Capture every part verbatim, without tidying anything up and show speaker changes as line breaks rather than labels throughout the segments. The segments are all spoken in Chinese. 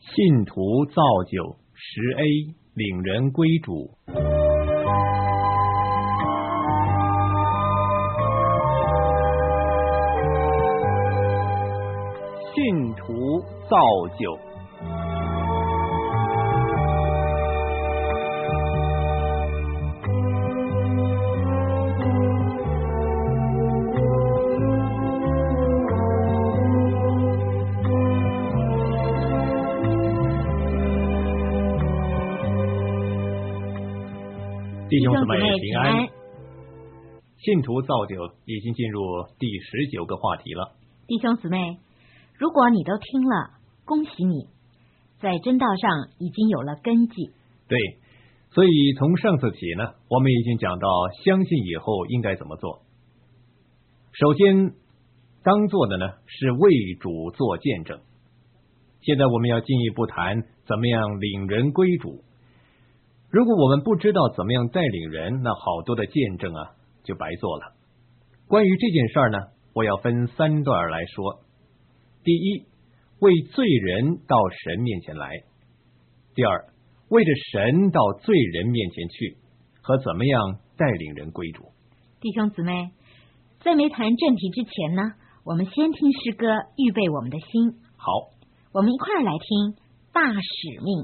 信徒造就，十 A 领人归主。信徒造就。弟兄姊妹平安。信徒造就已经进入第十九个话题了。
弟兄姊妹，如果你都听了，恭喜你，在真道上已经有了根基。
对，所以从上次起呢，我们已经讲到相信以后应该怎么做。首先当做的呢是为主做见证。现在我们要进一步谈怎么样领人归主。如果我们不知道怎么样带领人，那好多的见证啊就白做了。关于这件事儿呢，我要分三段来说。第一，为罪人到神面前来；第二，为着神到罪人面前去，和怎么样带领人归主。
弟兄姊妹，在没谈正题之前呢，我们先听诗歌，预备我们的心。
好，
我们一块儿来听大使命。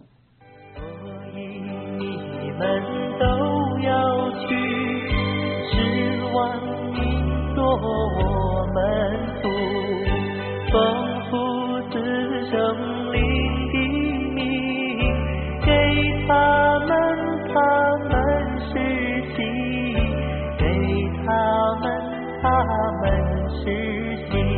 你们都要去，使万民做我门徒，丰富子圣灵的名，给他们他们实行，给他们他们实行。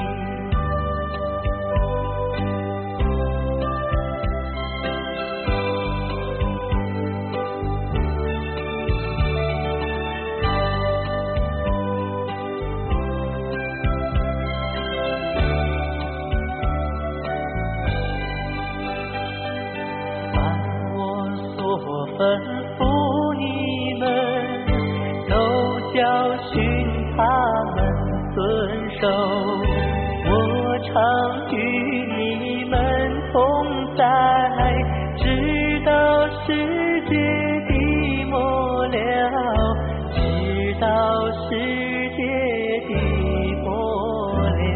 吩咐你们，都教训他们遵守。我常与你们同在，直到世界的末了，直到世界的末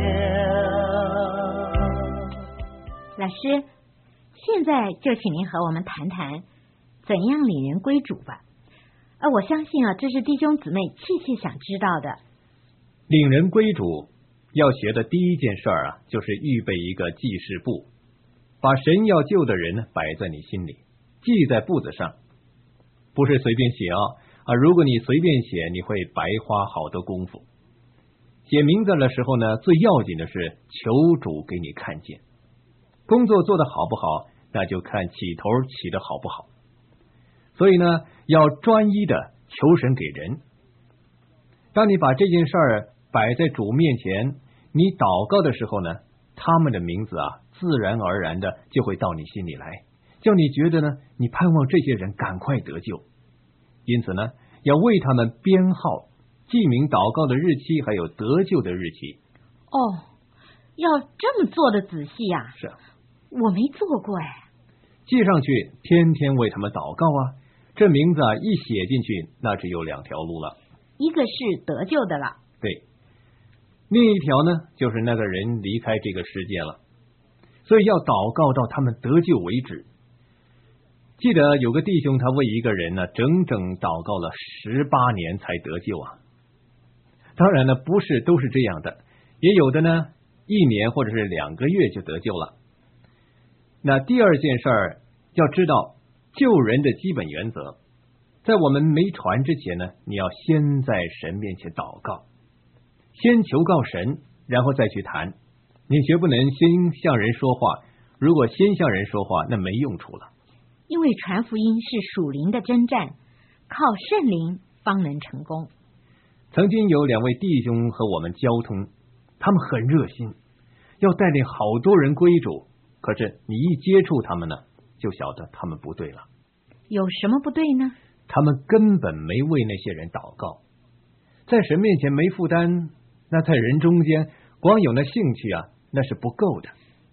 了。
老师，现在就请您和我们谈谈怎样领人归主吧。而我相信啊，这是弟兄姊妹切切想知道的。
领人归主要学的第一件事儿啊，就是预备一个记事簿，把神要救的人呢摆在你心里，记在簿子上，不是随便写啊啊！如果你随便写，你会白花好多功夫。写名字的时候呢，最要紧的是求主给你看见。工作做得好不好，那就看起头起得好不好。所以呢，要专一的求神给人。当你把这件事儿摆在主面前，你祷告的时候呢，他们的名字啊，自然而然的就会到你心里来，叫你觉得呢，你盼望这些人赶快得救。因此呢，要为他们编号，记明祷告的日期，还有得救的日期。
哦，要这么做的仔细呀、啊？
是啊，
我没做过哎。
记上去，天天为他们祷告啊。这名字啊，一写进去，那只有两条路了。
一个是得救的了，
对，另一条呢，就是那个人离开这个世界了，所以要祷告到他们得救为止。记得有个弟兄，他为一个人呢，整整祷告了十八年才得救啊。当然呢，不是都是这样的，也有的呢，一年或者是两个月就得救了。那第二件事儿，要知道救人的基本原则，在我们没传之前呢，你要先在神面前祷告，先求告神，然后再去谈。你绝不能先向人说话，如果先向人说话，那没用处了。
因为传福音是属灵的征战，靠圣灵方能成功。
曾经有两位弟兄和我们交通，他们很热心，要带领好多人归主，可是你一接触他们呢，就晓得他们不对了。
有什么不对呢？
他们根本没为那些人祷告，在神面前没负担，那在人中间光有那兴趣啊，那是不够的。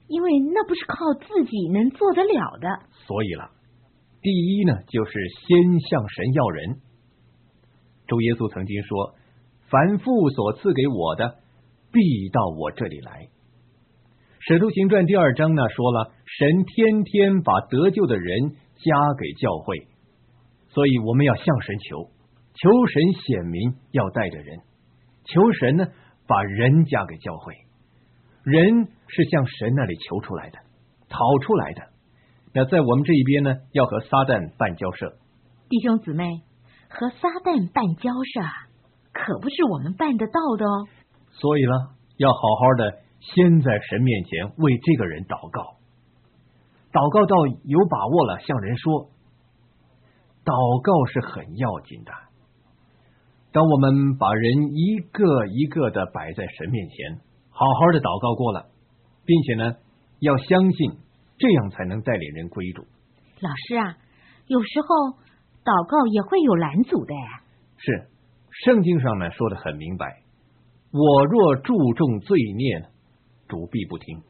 因为那不是靠自己能做得了的。
所以了，第一呢，就是先向神要人。主耶稣曾经说，凡父所赐给我的，必到我这里来。使徒行传第二章呢说了，神天天把得救的人加给教会，所以我们要向神求，求神显明要带着人，求神呢把人加给教会。人是向神那里求出来的，讨出来的。那在我们这一边呢，要和撒旦办交涉。
弟兄姊妹，和撒旦办交涉可不是我们办得到的哦。
所以呢，要好好的先在神面前为这个人祷告，祷告到有把握了，向人说。祷告是很要紧的。当我们把人一个一个的摆在神面前，好好的祷告过了，并且呢，要相信这样才能带领人归主。
老师啊，有时候祷告也会有拦阻的呀。
是，圣经上呢说的很明白，我若注重罪孽，主必不听。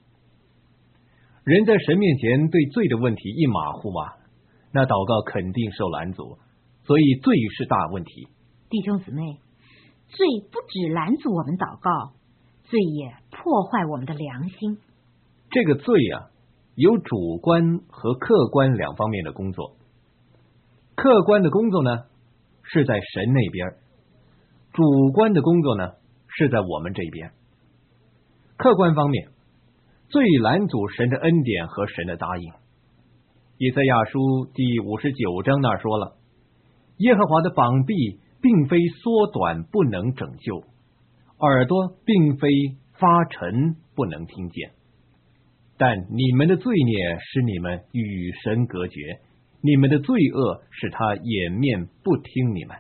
人在神面前对罪的问题一马虎啊，那祷告肯定受拦阻，所以罪是大问题。
弟兄姊妹，罪不只拦阻我们祷告，罪也破坏我们的良心。
这个罪啊，有主观和客观两方面的工作。客观的工作呢，是在神那边；主观的工作呢，是在我们这边。客观方面，罪拦阻神的恩典和神的答应。以赛亚书第五十九章那儿说了，耶和华的膀臂并非缩短不能拯救，耳朵并非发沉不能听见，但你们的罪孽使你们与神隔绝，你们的罪恶使他掩面不听你们。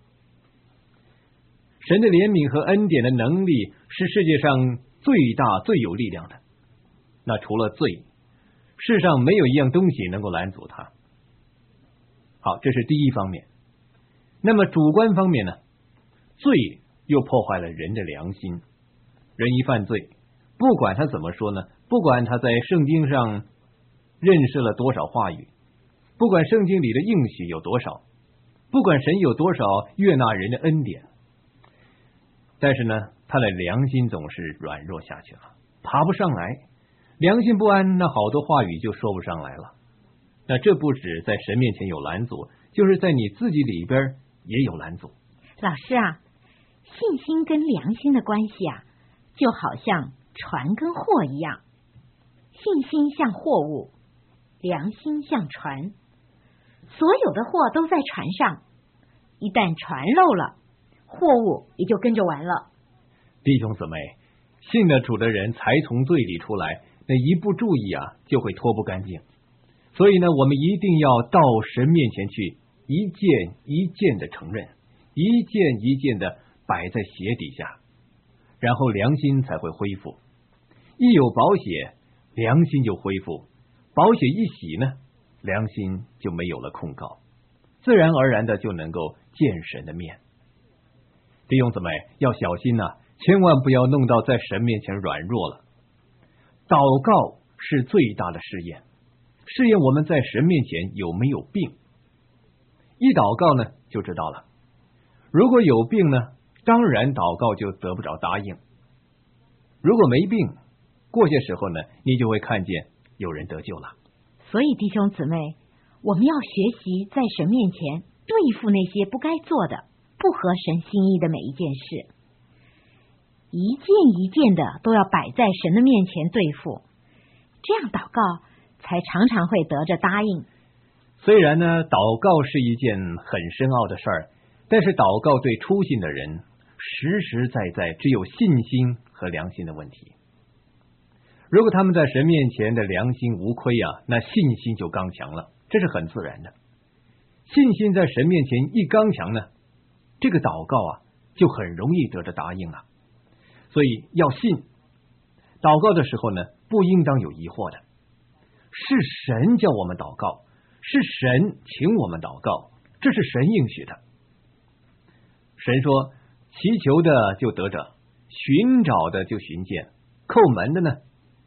神的怜悯和恩典的能力是世界上最大最有力量的。那除了罪，世上没有一样东西能够拦阻他。好，这是第一方面。那么主观方面呢？罪又破坏了人的良心。人一犯罪，不管他怎么说呢，不管他在圣经上认识了多少话语，不管圣经里的应许有多少，不管神有多少悦纳人的恩典，但是呢，他的良心总是软弱下去了，爬不上来，良心不安，那好多话语就说不上来了。那这不止在神面前有拦阻，就是在你自己里边也有拦阻。
老师啊，信心跟良心的关系啊，就好像船跟货一样，信心像货物，良心像船。所有的货都在船上，一旦船漏了，货物也就跟着完了。
弟兄姊妹，信得主的人才从罪里出来，那一不注意啊，就会脱不干净。所以呢，我们一定要到神面前去，一件一件的承认，一件一件的摆在鞋底下，然后良心才会恢复。一有宝血，良心就恢复；宝血一洗呢，良心就没有了控告，自然而然的就能够见神的面。弟兄姊妹要小心呐、啊，千万不要弄到在神面前软弱了。祷告是最大的试验，试验我们在神面前有没有病。一祷告呢，就知道了。如果有病呢，当然祷告就得不着答应。如果没病，过些时候呢，你就会看见有人得救了。
所以弟兄姊妹，我们要学习在神面前对付那些不该做的、不合神心意的每一件事，一件一件的都要摆在神的面前对付，这样祷告才常常会得着答应。
虽然呢，祷告是一件很深奥的事儿，但是祷告对初信的人实实在在只有信心和良心的问题。如果他们在神面前的良心无亏啊，那信心就刚强了，这是很自然的。信心在神面前一刚强呢，这个祷告啊就很容易得着答应了。所以要信，祷告的时候呢，不应当有疑惑的。是神叫我们祷告，是神请我们祷告，这是神应许的。神说，祈求的就得着，寻找的就寻见，叩门的呢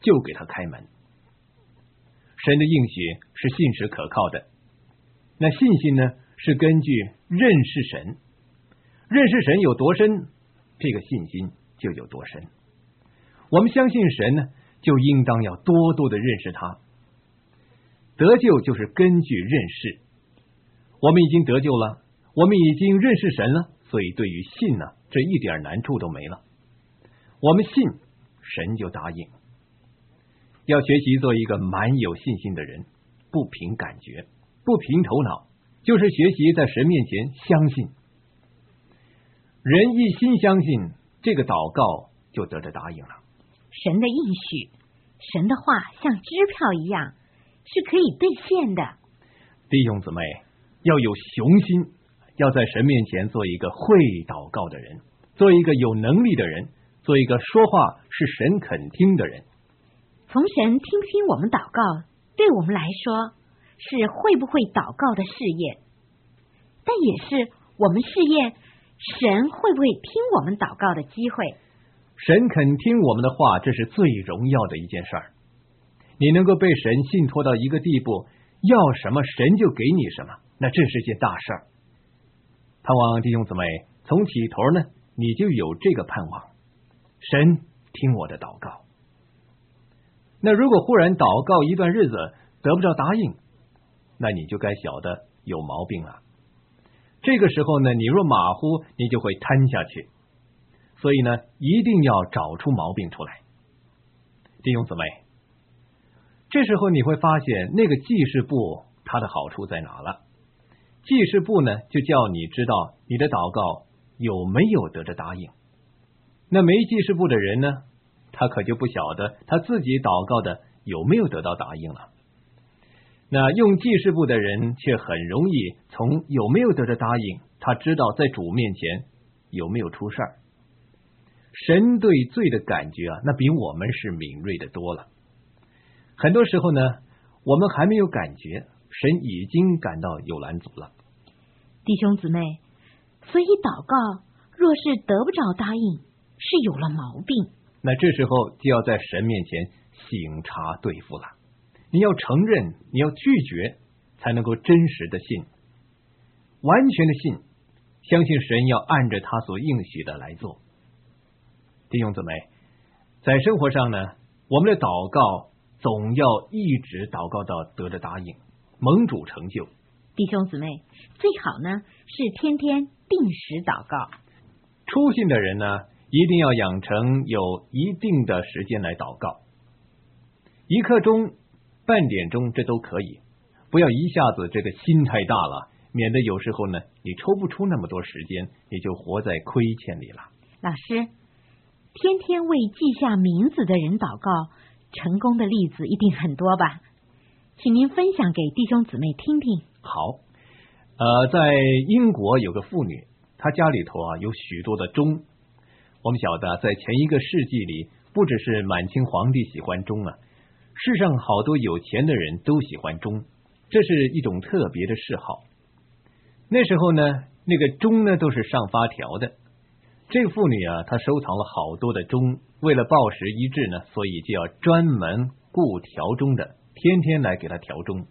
就给他开门。神的应许是信实可靠的，那信心呢，是根据认识神，认识神有多深，这个信心就有多深。我们相信神呢，就应当要多多的认识他。得救就是根据认识，我们已经得救了，我们已经认识神了，所以对于信呢，这一点难处都没了。我们信，神就答应。要学习做一个蛮有信心的人，不凭感觉，不凭头脑，就是学习在神面前相信。人一心相信，这个祷告就得着答应了。
神的应许，神的话像支票一样，是可以兑现的。
弟兄姊妹，要有雄心，要在神面前做一个会祷告的人，做一个有能力的人，做一个说话是神肯听的人。
从神听不听我们祷告，对我们来说是会不会祷告的试验，但也是我们试验神会不会听我们祷告的机会。
神肯听我们的话，这是最荣耀的一件事儿。你能够被神信托到一个地步，要什么神就给你什么，那这是件大事儿。盼望弟兄姊妹从起头呢，你就有这个盼望，神听我的祷告。那如果忽然祷告一段日子得不着答应，那你就该晓得有毛病了。这个时候呢，你若马虎，你就会瘫下去。所以呢，一定要找出毛病出来。弟兄姊妹，这时候你会发现那个记事簿它的好处在哪了。记事簿呢，就叫你知道你的祷告有没有得着答应。那没记事簿的人呢，他可就不晓得他自己祷告的有没有得到答应了。那用记事簿的人却很容易从有没有得着答应，他知道在主面前有没有出事儿。神对罪的感觉啊，那比我们是敏锐的多了。很多时候呢，我们还没有感觉，神已经感到有拦阻了。
弟兄姊妹，所以祷告若是得不着答应，是有了毛病。
那这时候就要在神面前省察对付了。你要承认，你要拒绝，才能够真实的信，完全的信，相信神要按着他所应许的来做。弟兄姊妹，在生活上呢，我们的祷告总要一直祷告到得着答应，蒙主成就。
弟兄姊妹，最好呢是天天定时祷告。
初信的人呢，一定要养成有一定的时间来祷告，一刻钟、半点钟这都可以，不要一下子这个心太大了，免得有时候呢你抽不出那么多时间，你就活在亏欠里了。
老师，天天为记下名字的人祷告，成功的例子一定很多吧？请您分享给弟兄姊妹听听。
好，呃，在英国有个妇女，她家里头啊有许多的钟。我们晓得，在前一个世纪里，不只是满清皇帝喜欢钟啊，世上好多有钱的人都喜欢钟，这是一种特别的嗜好。那时候呢，那个钟呢都是上发条的。这个妇女啊，她收藏了好多的钟，为了报时一致呢，所以就要专门雇调钟的，天天来给她调钟。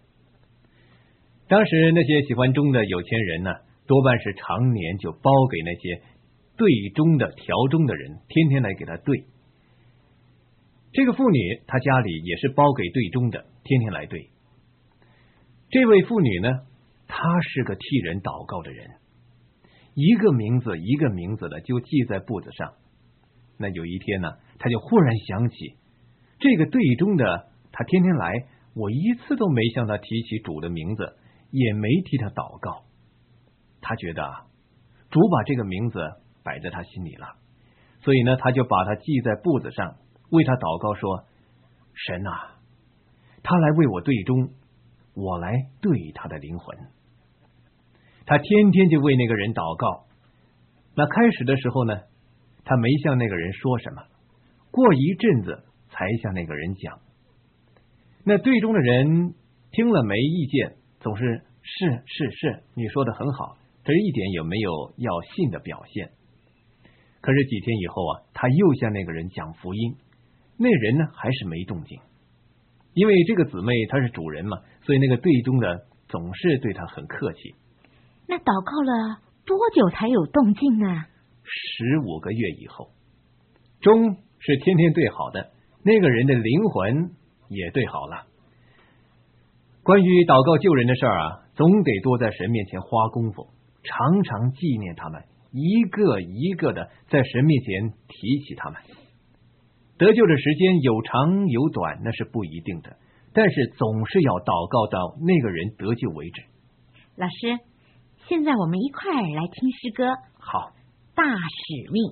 当时那些喜欢钟的有钱人呢，多半是常年就包给那些对钟的调钟的人，天天来给他对。这个妇女她家里也是包给对钟的，天天来对。这位妇女呢，她是个替人祷告的人，一个名字一个名字的就记在簿子上。那有一天呢，她就忽然想起这个对钟的，他天天来，我一次都没向他提起主的名字，也没替他祷告。他觉得啊，主把这个名字摆在他心里了，所以呢，他就把它记在簿子上，为他祷告说：神啊，他来为我对钟，我来对他的灵魂。他天天就为那个人祷告。那开始的时候呢，他没向那个人说什么，过一阵子才向那个人讲。那对钟的人听了没意见，总是是是是，你说的很好，这一点也没有要信的表现。可是几天以后啊，他又向那个人讲福音， 那人呢还是没动静。因为这个姊妹她是主人嘛，所以那个队中的总是对她很客气。
那祷告了多久才有动静呢？
十五个月以后，钟是天天对好的，那个人的灵魂也对好了。关于祷告救人的事儿啊，总得多在神面前花功夫，常常纪念他们，一个一个的在神面前提起他们。得救的时间有长有短，那是不一定的，但是总是要祷告到那个人得救为止。
老师，现在我们一块儿来听诗歌。
好，
大使命。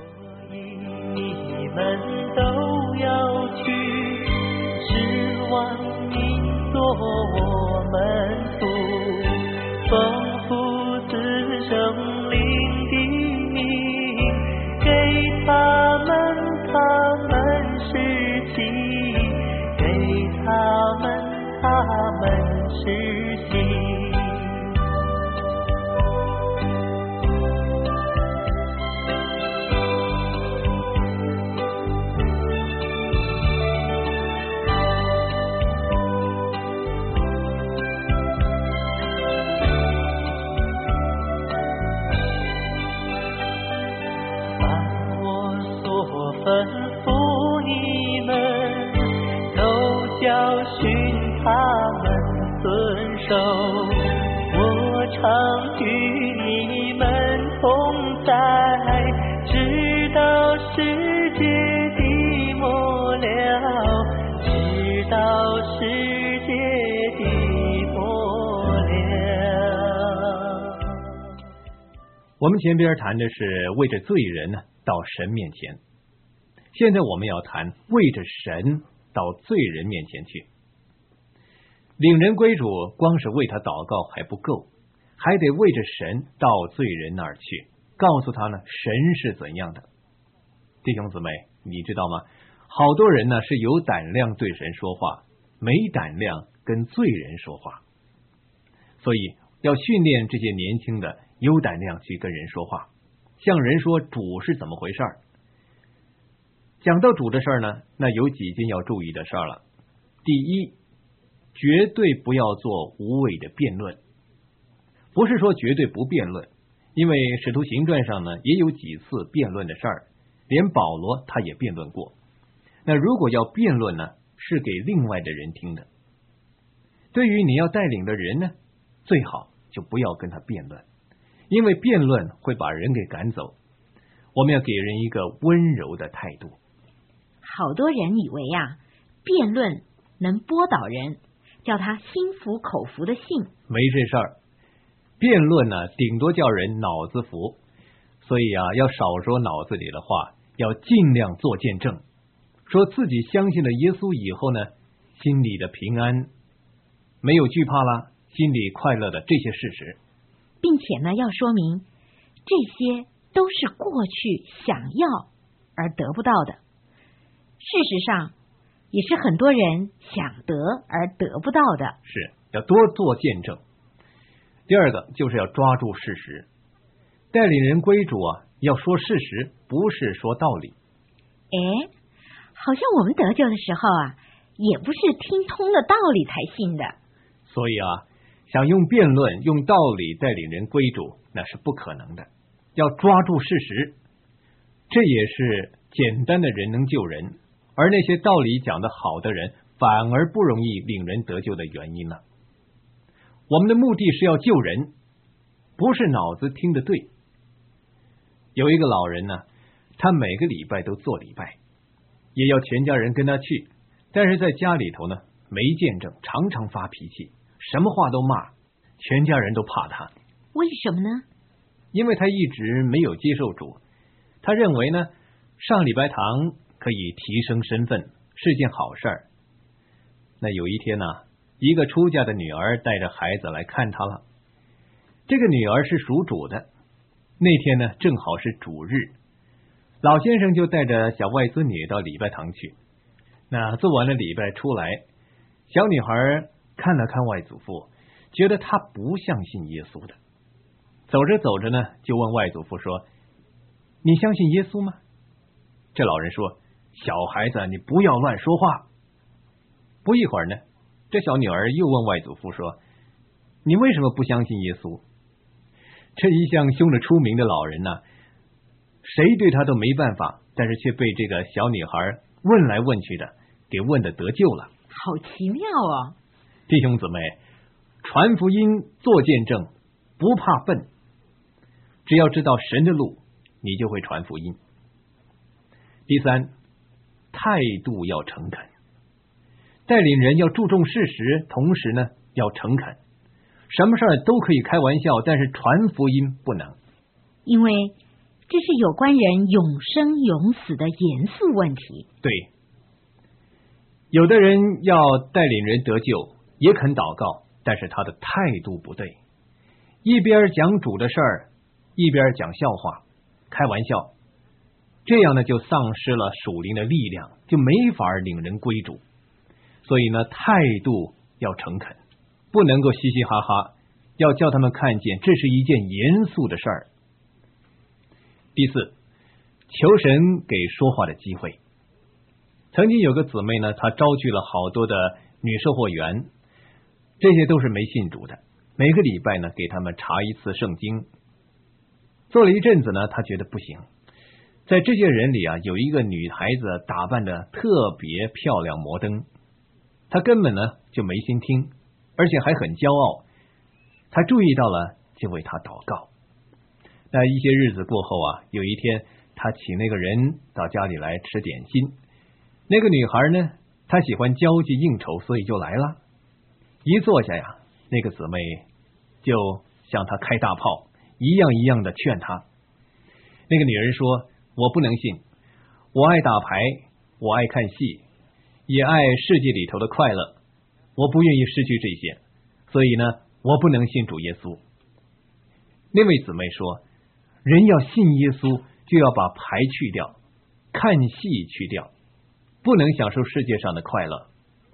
你们都要去，指望你做我们主，丰富子圣灵的名，给他们他们实行，给他们他们实行。吩咐你们，都教训他们遵守。我常与你们同在，直到世界的末了，直到世界的末了。
我们前边谈的是为着罪人呢到神面前，现在我们要谈为着神到罪人面前去。领人归主，光是为他祷告还不够，还得为着神到罪人那儿去，告诉他呢神是怎样的。弟兄姊妹，你知道吗？好多人呢是有胆量对神说话，没胆量跟罪人说话，所以要训练这些年轻的有胆量去跟人说话，向人说主是怎么回事儿。讲到主的事儿呢，那有几件要注意的事儿了。第一，绝对不要做无谓的辩论，不是说绝对不辩论，因为使徒行传上呢也有几次辩论的事儿，连保罗他也辩论过。那如果要辩论呢，是给另外的人听的。对于你要带领的人呢，最好就不要跟他辩论，因为辩论会把人给赶走。我们要给人一个温柔的态度。
好多人以为啊，辩论能拨倒人，叫他心服口服的信。
没这事儿，辩论呢，顶多叫人脑子服，所以啊，要少说脑子里的话，要尽量做见证，说自己相信了耶稣以后呢，心里的平安，没有惧怕啦，心里快乐的这些事实，
并且呢，要说明这些都是过去想要而得不到的。事实上，也是很多人想得而得不到的。
是要多做见证。第二个就是要抓住事实，带领人归主啊，要说事实，不是说道理。
哎，好像我们得救的时候啊，也不是听通了道理才信的。
所以啊，想用辩论、用道理带领人归主，那是不可能的。要抓住事实，这也是简单的人能救人，而那些道理讲得好的人，反而不容易令人得救的原因呢。我们的目的是要救人，不是脑子听得对。有一个老人呢，他每个礼拜都做礼拜，也要全家人跟他去，但是在家里头呢，没见证，常常发脾气，什么话都骂，全家人都怕他。
为什么呢？
因为他一直没有接受主，他认为呢，上礼拜堂可以提升身份，是件好事儿。那有一天呢，一个出嫁的女儿带着孩子来看他了。这个女儿是属主的，那天呢正好是主日，老先生就带着小外孙女到礼拜堂去。那做完了礼拜出来，小女孩看了看外祖父，觉得他不像信耶稣的。走着走着呢，就问外祖父说：“你相信耶稣吗？”这老人说：“ 小孩子，你不要乱说话。不一会儿呢，这小女儿又问外祖父说，你为什么不相信耶稣？这一向凶得出名的老人呢、啊，谁对他都没办法，但是却被这个小女孩问来问去的给问得得救了。
好奇妙哦！
弟兄姊妹，传福音做见证不怕笨，只要知道神的路，你就会传福音。第三，态度要诚恳，带领人要注重事实，同时呢要诚恳。什么事儿都可以开玩笑，但是传福音不能，
因为这是有关人永生永死的严肃问题。
对，有的人要带领人得救，也肯祷告，但是他的态度不对，一边讲主的事儿，一边讲笑话开玩笑，这样呢就丧失了属灵的力量，就没法领人归主。所以呢，态度要诚恳，不能够嘻嘻哈哈，要叫他们看见这是一件严肃的事儿。第四，求神给说话的机会。曾经有个姊妹呢，她招聚了好多的女售货员，这些都是没信主的，每个礼拜呢给他们查一次圣经。做了一阵子呢，她觉得不行，在这些人里啊，有一个女孩子打扮的特别漂亮摩登，她根本呢就没心听，而且还很骄傲。她注意到了，就为她祷告。那一些日子过后啊，有一天她请那个人到家里来吃点心。那个女孩呢，她喜欢交际应酬，所以就来了。一坐下呀，那个姊妹就向她开大炮，一样一样的劝她。那个女人说，我不能信，我爱打牌，我爱看戏，也爱世界里头的快乐，我不愿意失去这些，所以呢，我不能信主耶稣。那位姊妹说，人要信耶稣，就要把牌去掉，看戏去掉，不能享受世界上的快乐。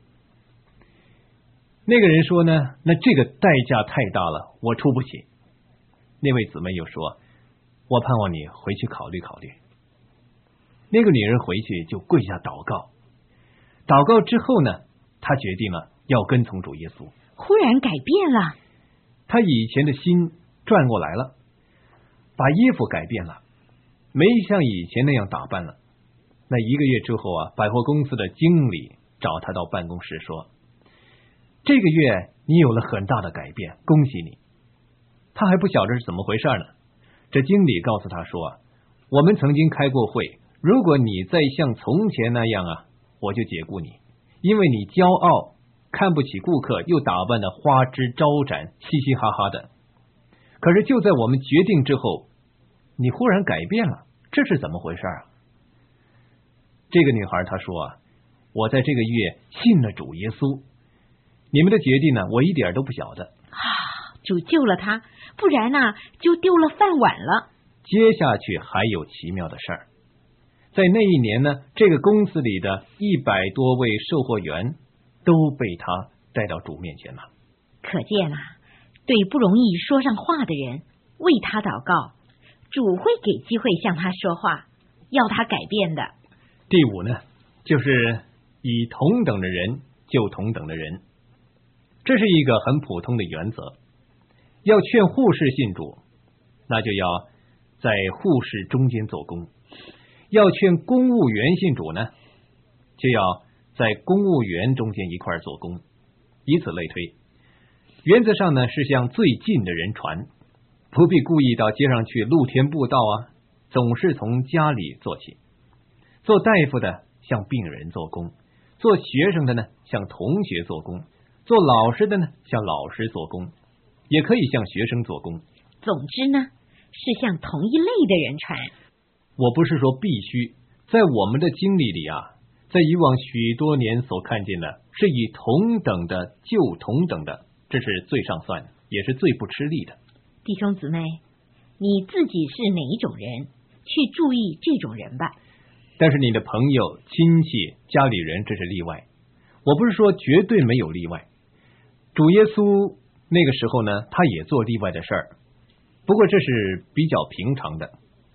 那个人说呢，那这个代价太大了，我出不起。那位姊妹又说，我盼望你回去考虑考虑。那个女人回去就跪下祷告，祷告之后呢，她决定了要跟从主耶稣。
忽然改变了，
她以前的心转过来了，把衣服改变了，没像以前那样打扮了。那一个月之后啊，百货公司的经理找她到办公室说，这个月你有了很大的改变，恭喜你。她还不晓得是怎么回事呢。这经理告诉她说，我们曾经开过会，如果你再像从前那样啊，我就解雇你，因为你骄傲，看不起顾客，又打扮的花枝招展，嘻嘻哈哈的。可是就在我们决定之后，你忽然改变了，这是怎么回事啊？这个女孩她说啊，我在这个月信了主耶稣，你们的决定呢，我一点都不晓得。
啊，主救了她，不然呢就丢了饭碗了。
接下去还有奇妙的事儿。在那一年呢，这个公司里的一百多位售货员都被他带到主面前了。
可见啊，对不容易说上话的人，为他祷告，主会给机会向他说话，要他改变的。
第五呢，就是以同等的人救同等的人，这是一个很普通的原则。要劝护士信主，那就要在护士中间做工；要劝公务员信主呢，就要在公务员中间一块做工，以此类推。原则上呢，是向最近的人传，不必故意到街上去露天布道啊，总是从家里做起。做大夫的向病人做工，做学生的呢向同学做工，做老师的呢向老师做工，也可以向学生做工。
总之呢，是向同一类的人传。
我不是说必须，在我们的经历里啊，在以往许多年所看见的，是以同等的救同等的，这是最上算，也是最不吃力的。
弟兄姊妹，你自己是哪一种人，去注意这种人吧。
但是你的朋友、亲戚、家里人，这是例外。我不是说绝对没有例外。主耶稣那个时候呢，他也做例外的事儿，不过这是比较平常的。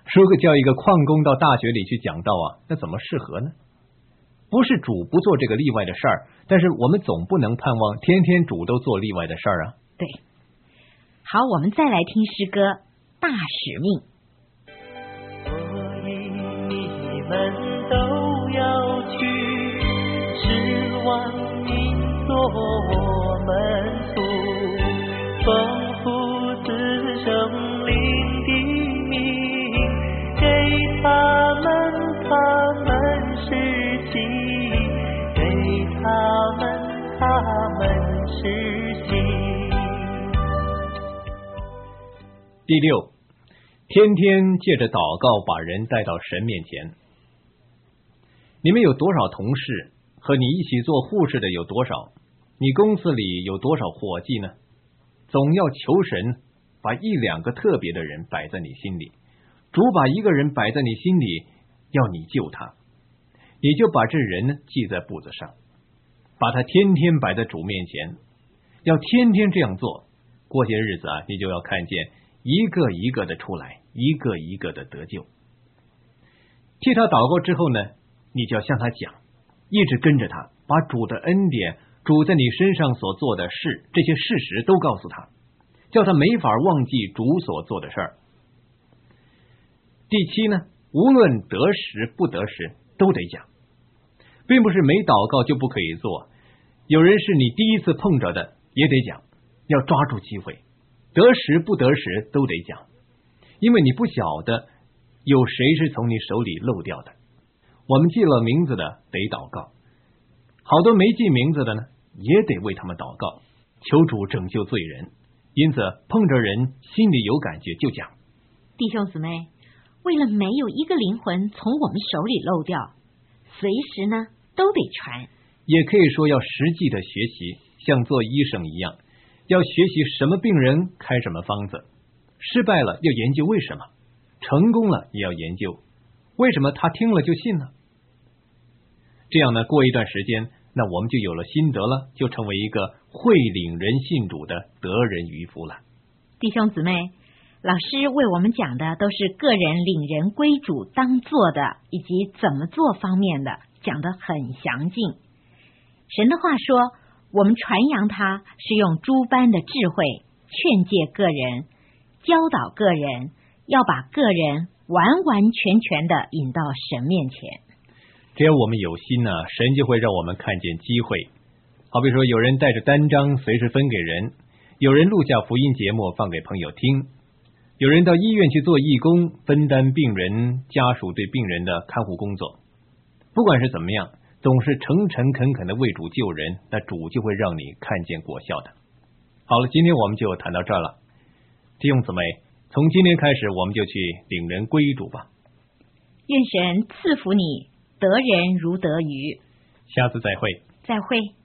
如果叫一个矿工到大学里去讲道啊，那怎么适合呢？不是主不做这个例外的事儿，但是我们总不能盼望天天主都做例外的事儿啊。
对，好，我们再来听诗歌《大使命》。
所以你们都要去，指望你做我们主，丰富自生灵的命，给他们，他们实行，给他们，他们实行。
第六，天天借着祷告把人带到神面前。你们有多少同事？和你一起做护士的有多少？你公司里有多少伙计呢？总要求神把一两个特别的人摆在你心里，主把一个人摆在你心里，要你救他，你就把这人记在簿子上，把他天天摆在主面前，要天天这样做。过些日子啊，你就要看见一个一个的出来，一个一个的得救。替他祷告之后呢，你就要向他讲，一直跟着他，把主的恩典，主在你身上所做的事，这些事实都告诉他，叫他没法忘记主所做的事儿。第七呢，无论得时不得时都得讲，并不是没祷告就不可以做，有人是你第一次碰着的也得讲，要抓住机会，得时不得时都得讲，因为你不晓得有谁是从你手里漏掉的。我们记了名字的得祷告，好多没记名字的呢，也得为他们祷告，求主拯救罪人。因此碰着人心里有感觉就讲。
弟兄姊妹，为了没有一个灵魂从我们手里漏掉，随时呢都得传。
也可以说要实际的学习，像做医生一样，要学习什么病人开什么方子，失败了要研究为什么，成功了也要研究为什么他听了就信了。这样呢，过一段时间，那我们就有了心得了，就成为一个会领人信主的得人渔夫了。
弟兄姊妹，老师为我们讲的都是个人领人归主当做的以及怎么做方面的，讲得很详尽。神的话说，我们传扬它是用诸般的智慧劝诫个人，教导个人，要把个人完完全全的引到神面前。
只要我们有心呢，神就会让我们看见机会。好比说，有人带着单张随时分给人，有人录下福音节目放给朋友听，有人到医院去做义工，分担病人家属对病人的看护工作。不管是怎么样，总是诚诚恳恳的为主救人，那主就会让你看见果效的。好了，今天我们就谈到这儿了。弟兄姊妹，从今天开始我们就去领人归主吧。
愿神赐福你，得人如得鱼。
下次再会。
再会。